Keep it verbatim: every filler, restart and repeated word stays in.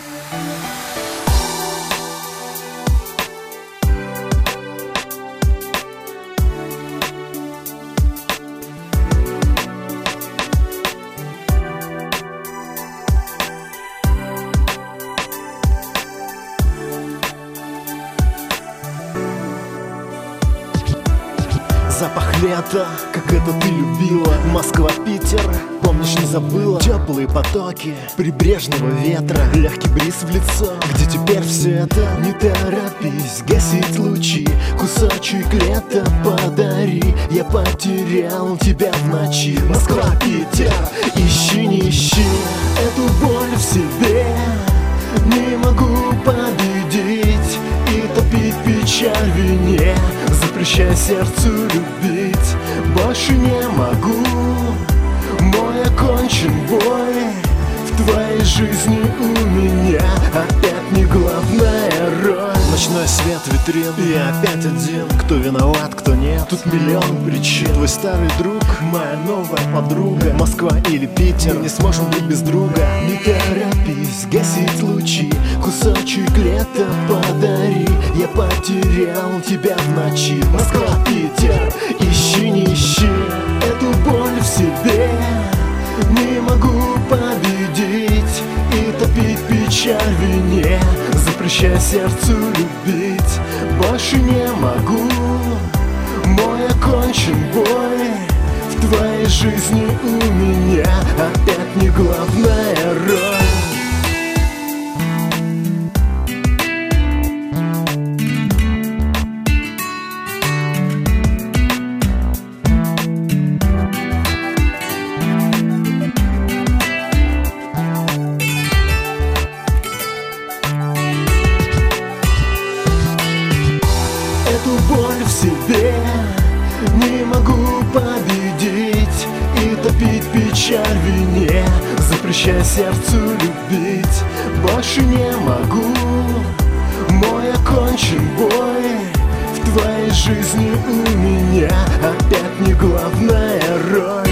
Запах лета, как это ты любила. Москва, Питер, помнишь, не забыла? Теплые потоки прибрежного ветра, легкий бриз в лицо. Где теперь все это? Не торопись гасить лучи, кусочек лета подари. Я потерял тебя в ночи. Москва, Питер, ищи, не ищи эту боль в себе. Не могу победить и топить печаль в вине. Запрещай сердцу любить, больше не могу. Мой окончен бой, в твоей жизни у меня опять не главная роль. Ночной свет витрин, я опять один. Кто виноват, кто нет, тут миллион причин. Твой старый друг, моя новая подруга. Москва или Питер, мы не сможем быть без друга. Не торопись гасить лучи, кусочек лета подари. Я потерял тебя в ночи. Москва, Питер, ищи, не ищи эту боль в себе. Не могу победить и топить печаль в вине. Запрещай сердцу любить, больше не могу. Мой окончен бой, в твоей жизни у меня опять не главная роль. Эту боль в себе не могу победить и топить печаль в вине. Запрещай сердцу любить, больше не могу. Мой окончен бой, в твоей жизни у меня опять не главная роль.